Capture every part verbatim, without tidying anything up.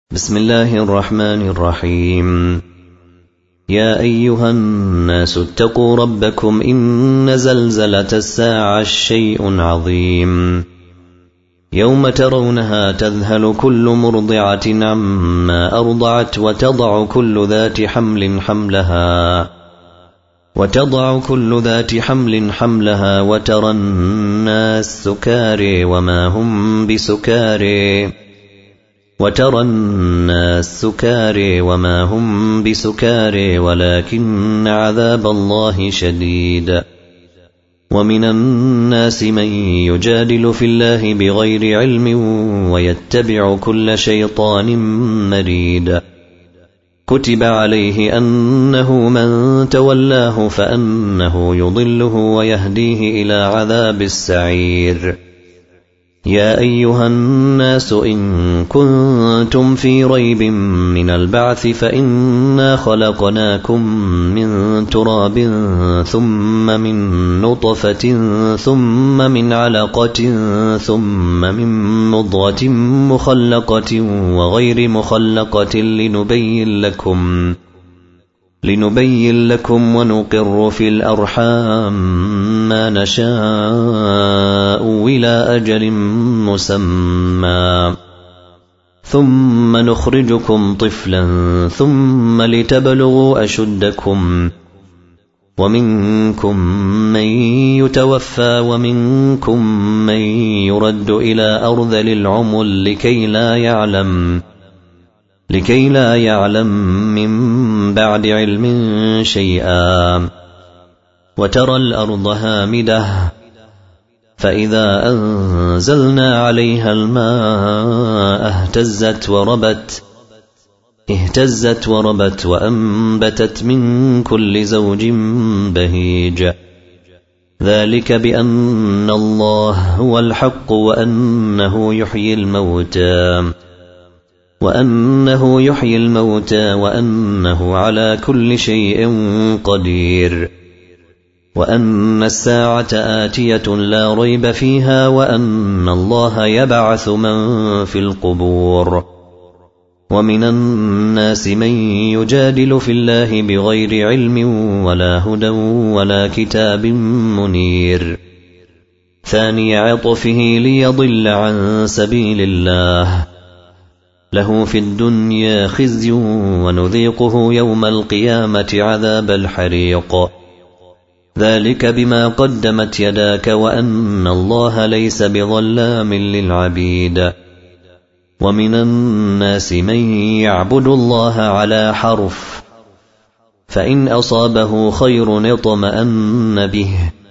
بسم الله الرحمن الرحيم. يا أيها الناس اتقوا ربكم إن زلزلة الساعة شيء عظيم، يوم ترونها تذهل كل مرضعة عما أرضعت وتضع كل ذات حمل حملها وتضع كل ذات حمل حملها وترى الناس سكاري وما هم بسكاري وترى الناس سكاري وما هم بسكاري ولكن عذاب الله شديد. ومن الناس من يجادل في الله بغير علم ويتبع كل شيطان مريد. كتب عليه أنه من تولاه فأنه يضله ويهديه إلى عذاب السعير. يا أيها الناس إن كنتم في ريب من البعث فإنا خلقناكم من تراب ثم من نطفة ثم من علقة ثم من مضغة مخلقة وغير مخلقة لنبين لكم لنبين لكم ونقر في الأرحام ما نشاء إلى أجل مسمى ثم نخرجكم طفلا ثم لتبلغوا أشدكم، ومنكم من يتوفى ومنكم من يرد إلى أرذل العمر لكي لا يعلم لكي لا يعلم من بعد علم شيئا. وترى الأرض هامدة فإذا أنزلنا عليها الماء اهتزت وربت اهتزت وربت وأنبتت من كل زوج بهيج. ذلك بأن الله هو الحق وأنه يحيي الموتى وأنه يحيي الموتى وأنه على كل شيء قدير، وأن الساعة آتية لا ريب فيها، وأن الله يبعث من في القبور. ومن الناس من يجادل في الله بغير علم ولا هدى ولا كتاب منير. ثاني عطفه ليضل عن سبيل الله، له في الدنيا خزي ونذيقه يوم القيامة عذاب الحريق. ذلك بما قدمت يداك وأن الله ليس بظلام للعبيد. ومن الناس من يعبد الله على حرف، فإن أصابه خير اطمأن به،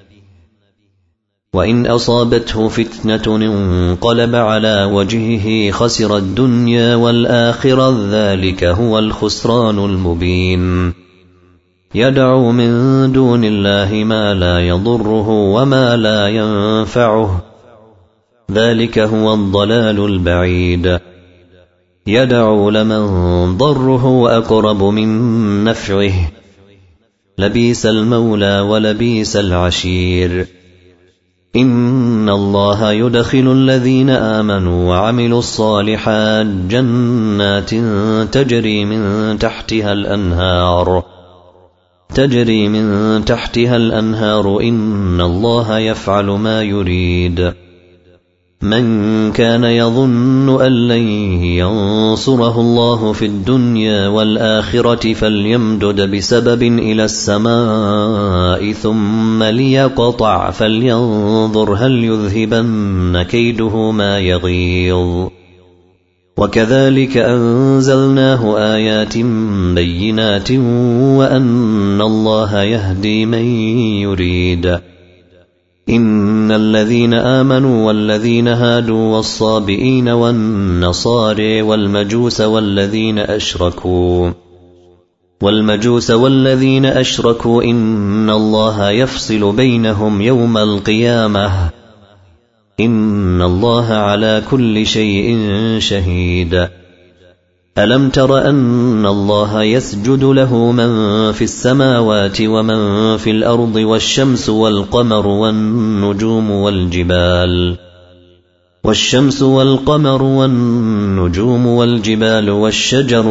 وإن أصابته فتنة انقلب على وجهه خسر الدنيا والآخرة، ذلك هو الخسران المبين. يدعو من دون الله ما لا يضره وما لا ينفعه، ذلك هو الضلال البعيد. يدعو لمن ضره أقرب من نفعه، لبيس المولى ولبيس العشير. إن الله يدخل الذين آمنوا وعملوا الصالحات جنات تجري من تحتها الأنهار تجري من تحتها الأنهار إن الله يفعل ما يريد. من كان يظن أن لن ينصره الله في الدنيا والآخرة فليمدد بسبب إلى السماء ثم ليقطع فلينظر هل يذهبن كيده ما يغيظ. وكذلك أنزلناه آيات بينات وأن الله يهدي من يريد. إن الذين آمنوا والذين هادوا والصابئين والنصارى والمجوس والذين أشركوا والمجوس والذين أشركوا إن الله يفصل بينهم يوم القيامة، إن الله على كل شيء شهيد. ألم تر أن الله يسجد له من في السماوات ومن في الأرض والشمس والقمر والنجوم والجبال والشمس والقمر والنجوم والجبال والشجر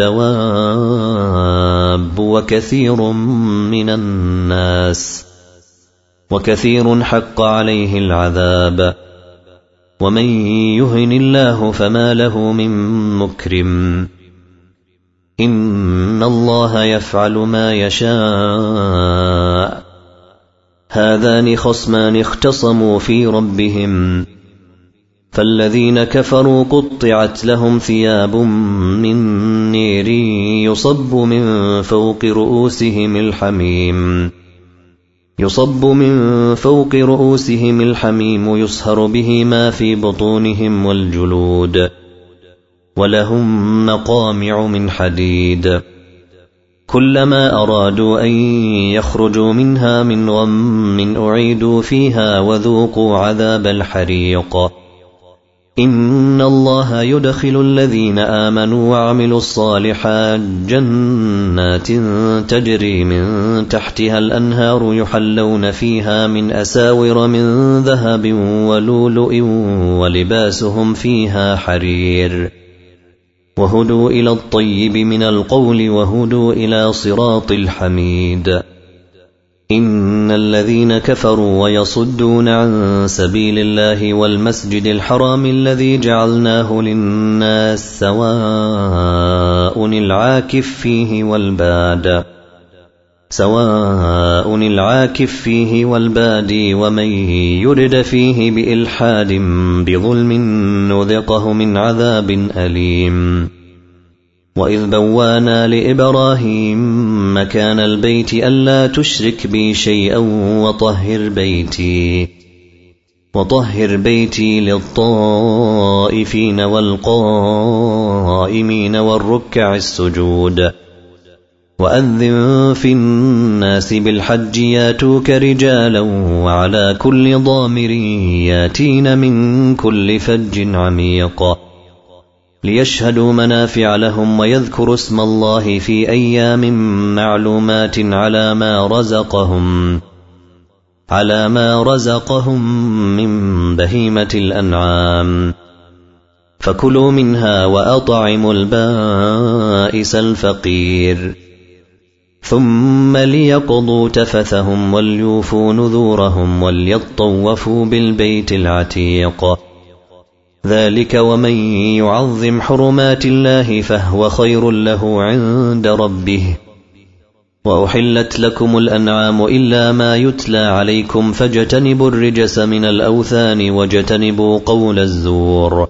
والدواب وكثير من الناس وكثير حق عليه العذاب ومن يهن الله فما له من مكرم إن الله يفعل ما يشاء هذان خصمان اختصموا في ربهم فالذين كفروا قطعت لهم ثياب من نير يصب من فوق رؤوسهم الحميم يصب من فوق رؤوسهم الحميم يصهر به ما في بطونهم والجلود ولهم مقامع من حديد كلما أرادوا أن يخرجوا منها من غم أعيدوا فيها وذوقوا عذاب الحريق إن الله يدخل الذين آمنوا وعملوا الصالحات جنات تجري من تحتها الأنهار يحلون فيها من أساور من ذهب ولؤلؤ ولباسهم فيها حرير وهدوا إلى الطيب من القول وهدوا إلى صراط الحميد إن الذين كفروا ويصدون عن سبيل الله والمسجد الحرام الذي جعلناه للناس سواء العاكف فيه والباد سواء العاكف فيه والبادي ومن يرد فيه بإلحاد بظلم نذقه من عذاب أليم وإذ بوانا لإبراهيم مكان البيت ألا تشرك بي شيئا وطهر بيتي وطهر بيتي للطائفين والقائمين والركع السجود وأذن في الناس بالحج ياتوك رجالا وعلى كل ضامر ياتين من كل فج عميق ليشهدوا منافع لهم ويذكروا اسم الله في أيام معلومات على ما رزقهم على ما رزقهم من بهيمة الأنعام فكلوا منها وأطعموا البائس الفقير ثم ليقضوا تفثهم وليوفوا نذورهم وليطوفوا بالبيت العتيق ذلك ومن يعظم حرمات الله فهو خير له عند ربه وأحلت لكم الأنعام إلا ما يتلى عليكم فاجتنبوا الرجس من الأوثان واجتنبوا قول الزور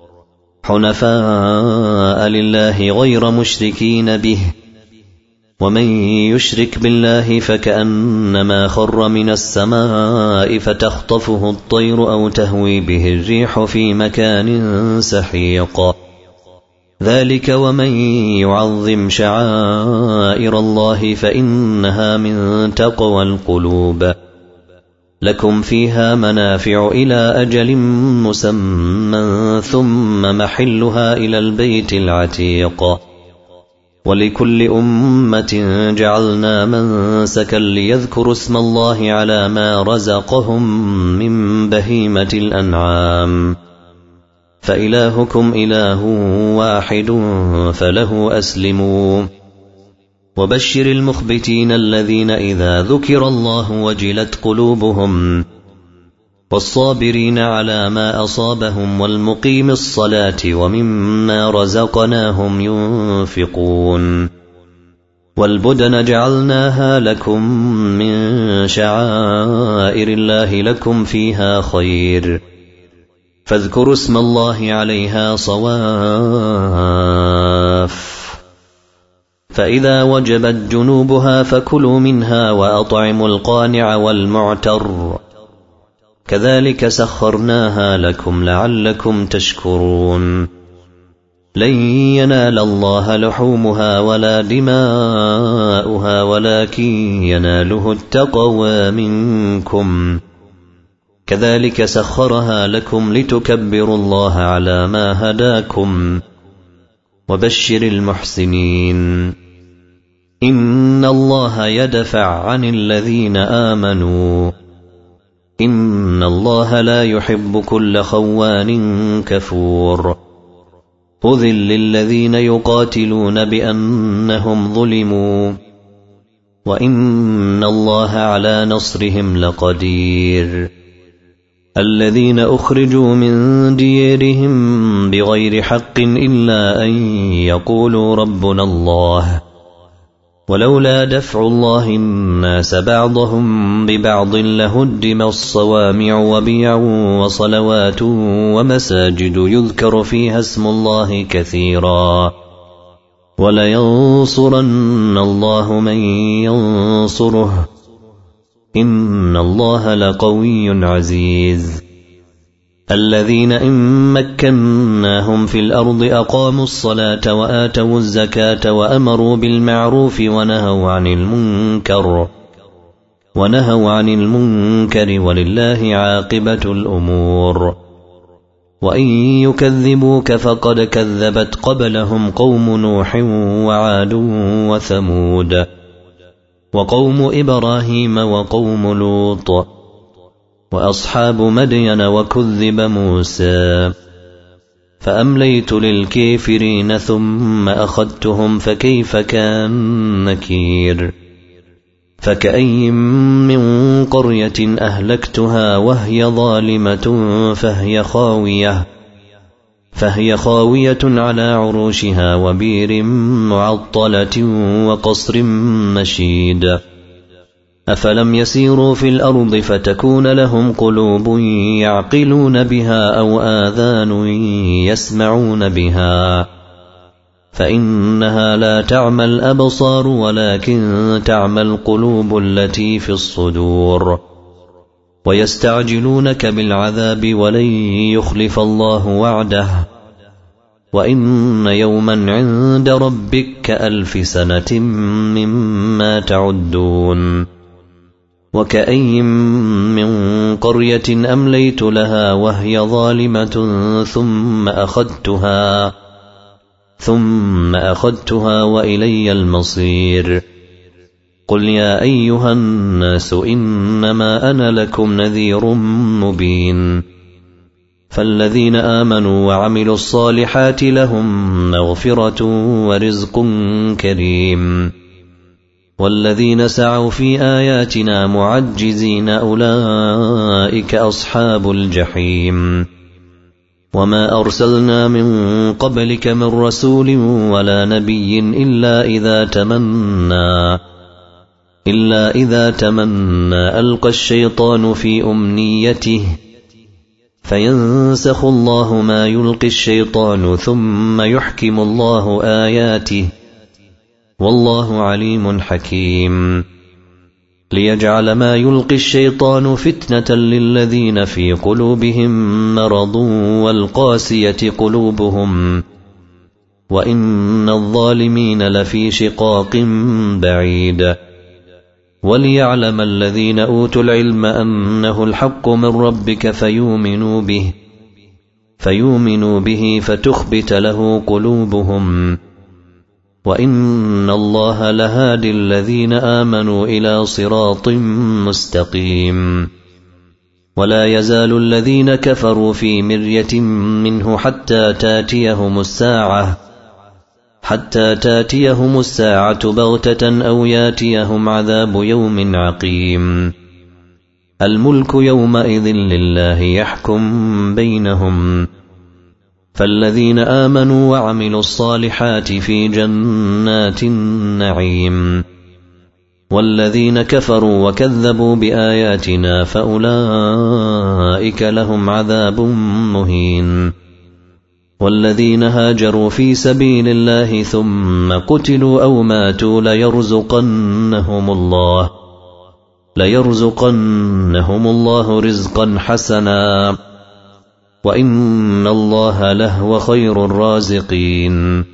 حنفاء لله غير مشركين به ومن يشرك بالله فكأنما خر من السماء فتخطفه الطير أو تهوي به الريح في مكان سحيق ذلك ومن يعظم شعائر الله فإنها من تقوى القلوب لكم فيها منافع إلى أجل مسمى ثم محلها إلى البيت العتيق ولكل أمة جعلنا منسكا ليذكروا اسم الله على ما رزقهم من بهيمة الأنعام فإلهكم إله واحد فله أسلموا وبشر المخبتين الذين إذا ذكر الله وجلت قلوبهم والصابرين على ما أصابهم والمقيم الصلاة ومما رزقناهم ينفقون والبدن جعلناها لكم من شعائر الله لكم فيها خير فاذكروا اسم الله عليها صواف فإذا وجبت جنوبها فكلوا منها وأطعموا القانع والمعتر كذلك سخرناها لكم لعلكم تشكرون لن ينال الله لحومها ولا دماؤها ولكن يناله التقوى منكم كذلك سخرها لكم لتكبروا الله على ما هداكم وبشر المحسنين إن الله يدفع عن الذين آمنوا إن الله لا يحب كل خوان كفور أذل للذين يقاتلون بأنهم ظلموا وإن الله على نصرهم لقدير الذين أخرجوا من ديارهم بغير حق إلا أن يقولوا ربنا الله ولولا دفع الله الناس بعضهم ببعض لهدم الصوامع وبيع وصلوات ومساجد يذكر فيها اسم الله كثيرا ولينصرن الله من ينصره إن الله لقوي عزيز الذين إن مكناهم في الأرض أقاموا الصلاة وآتوا الزكاة وأمروا بالمعروف ونهوا عن المنكر ونهوا عن المنكر ولله عاقبة الأمور وإن يكذبوك فقد كذبت قبلهم قوم نوح وعاد وثمود وقوم إبراهيم وقوم لوط وأصحاب مدين وكذب موسى فأمليت للكافرين ثم أخذتهم فكيف كان نكير فكأي من قرية أهلكتها وهي ظالمة فهي خاوية فهي خاوية على عروشها وبير معطلة وقصر مشيد أفلم يسيروا في الأرض فتكون لهم قلوب يعقلون بها أو آذان يسمعون بها فإنها لا تعمى الأبصار ولكن تعمى القلوب التي في الصدور ويستعجلونك بالعذاب ولن يخلف الله وعده وإن يوما عند ربك كألف سنة مما تعدون وكأي من قرية أمليت لها وهي ظالمة ثم أخذتها ثم أخذتها وإلي المصير قل يا أيها الناس إنما أنا لكم نذير مبين فالذين آمنوا وعملوا الصالحات لهم مغفرة ورزق كريم والذين سعوا في آياتنا معجزين أولئك أصحاب الجحيم وما أرسلنا من قبلك من رسول ولا نبي إلا إذا تمنى إلا إذا تمنى ألقى الشيطان في أمنيته فينسخ الله ما يلقي الشيطان ثم يحكم الله آياته والله عليم حكيم ليجعل ما يلقي الشيطان فتنة للذين في قلوبهم مرض والقاسية قلوبهم وإن الظالمين لفي شقاق بعيد وليعلم الذين أوتوا العلم أنه الحق من ربك فيؤمنوا به فيؤمنوا به فتخبت له قلوبهم وإن الله لهادي الذين آمنوا إلى صراط مستقيم ولا يزال الذين كفروا في مرية منه حتى تاتيهم الساعة حتى تاتيهم الساعة بغتة أو ياتيهم عذاب يوم عقيم الملك يومئذ لله يحكم بينهم فالذين آمنوا وعملوا الصالحات في جنات النعيم والذين كفروا وكذبوا بآياتنا فأولئك لهم عذاب مهين والذين هاجروا في سبيل الله ثم قتلوا أو ماتوا ليرزقنهم الله ليرزقنهم الله رزقا حسنا وإن الله لهو خير الرازقين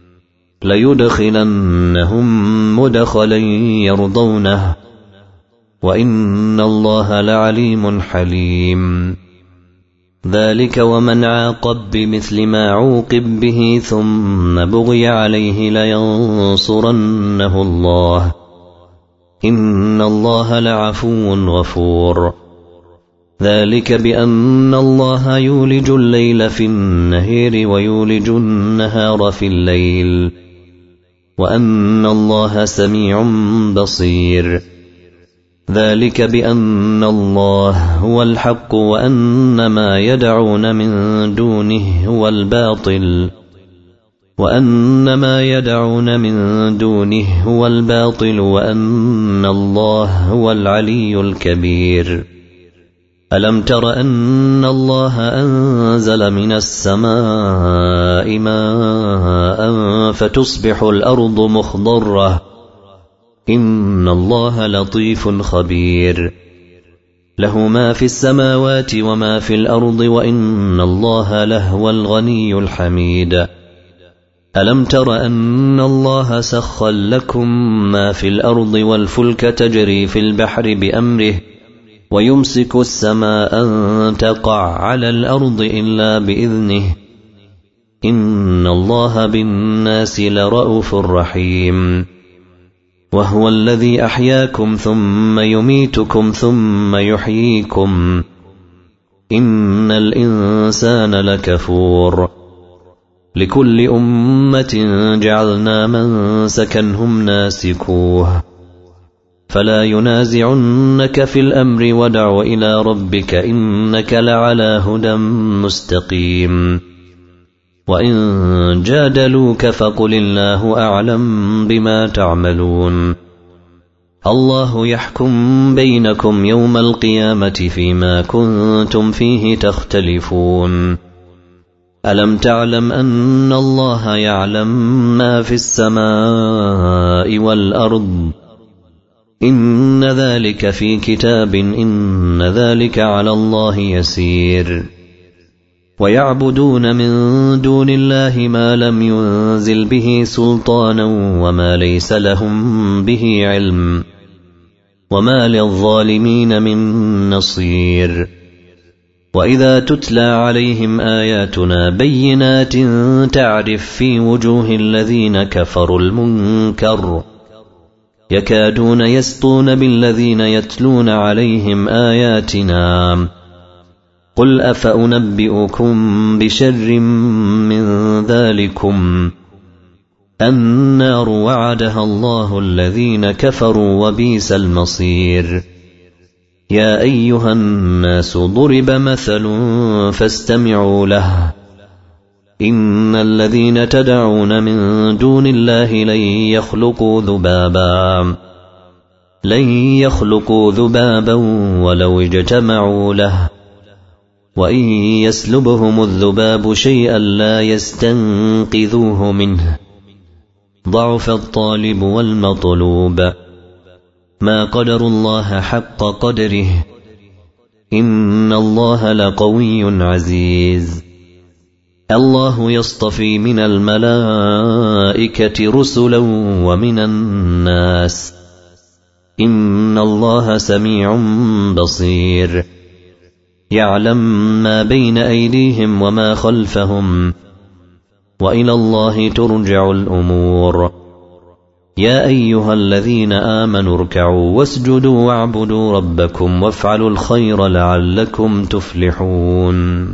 ليدخلنهم مدخلا يرضونه وإن الله لعليم حليم ذلك ومن عاقب بمثل ما عوقب به ثم بغي عليه لينصرنه الله إن الله لعفو غفور ذلك بأن الله يولج الليل في النهار ويولج النهار في الليل وأن الله سميع بصير. ذلك بأن الله هو الحق وأن ما يدعون من دونه هو الباطل وأن ما يدعون من دونه هو الباطل وأن الله هو العلي الكبير. ألم تر أن الله أنزل من السماء ماء فتصبح الأرض مخضرة إن الله لطيف خبير. له ما في السماوات وما في الأرض وإن الله لهو الغني الحميد. ألم تر أن الله سخر لكم ما في الأرض والفلك تجري في البحر بأمره ويمسك السماء أن تقع على الأرض إلا بإذنه إن الله بالناس لرءوف رحيم. وهو الذي أحياكم ثم يميتكم ثم يحييكم إن الإنسان لكفور. لكل أمة جعلنا منسكا هم ناسكوه فلا ينازعنك في الأمر ودع إلى ربك إنك لعلى هدى مستقيم. وإن جادلوك فقل الله أعلم بما تعملون. الله يحكم بينكم يوم القيامة فيما كنتم فيه تختلفون. ألم تعلم أن الله يعلم ما في السماء والأرض إن ذلك في كتاب إن ذلك على الله يسير. ويعبدون من دون الله ما لم ينزل به سلطانا وما ليس لهم به علم وما للظالمين من نصير. وإذا تتلى عليهم آياتنا بينات تعرف في وجوه الذين كفروا المنكر يكادون يسطون بالذين يتلون عليهم آياتنا. قل أفأنبئكم بشر من ذلكم النار وعدها الله الذين كفروا وبئس المصير. يا أيها الناس ضرب مثل فاستمعوا له إن الذين تدعون من دون الله لن يخلقوا ذبابا لن يخلقوا ذبابا ولو اجتمعوا له وإن يسلبهم الذباب شيئا لا يستنقذوه منه ضعف الطالب والمطلوب. ما قدر الله حق قدره إن الله لقوي عزيز. الله يصطفي من الملائكة رسلا ومن الناس إن الله سميع بصير. يعلم ما بين أيديهم وما خلفهم وإلى الله ترجع الأمور. يا أيها الذين آمنوا اركعوا واسجدوا واعبدوا ربكم وافعلوا الخير لعلكم تفلحون.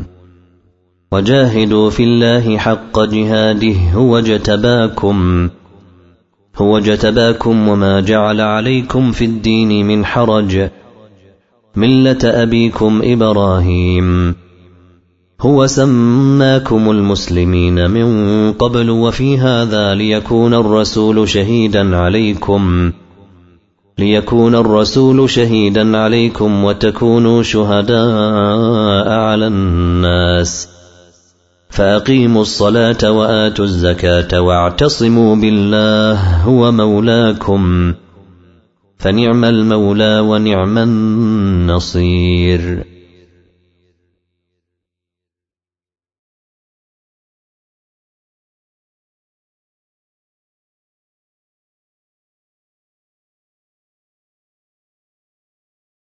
وجاهدوا في الله حق جهاده هو اجتباكم هو اجتباكم وما جعل عليكم في الدين من حرج ملة أبيكم إبراهيم هو سماكم المسلمين من قبل وفي هذا ليكون الرسول شهيدا عليكم ليكون الرسول شهيدا عليكم وتكونوا شهداء على الناس. فأقيموا الصلاة وآتوا الزكاة واعتصموا بالله هو مولاكم فنعم المولى ونعم النصير.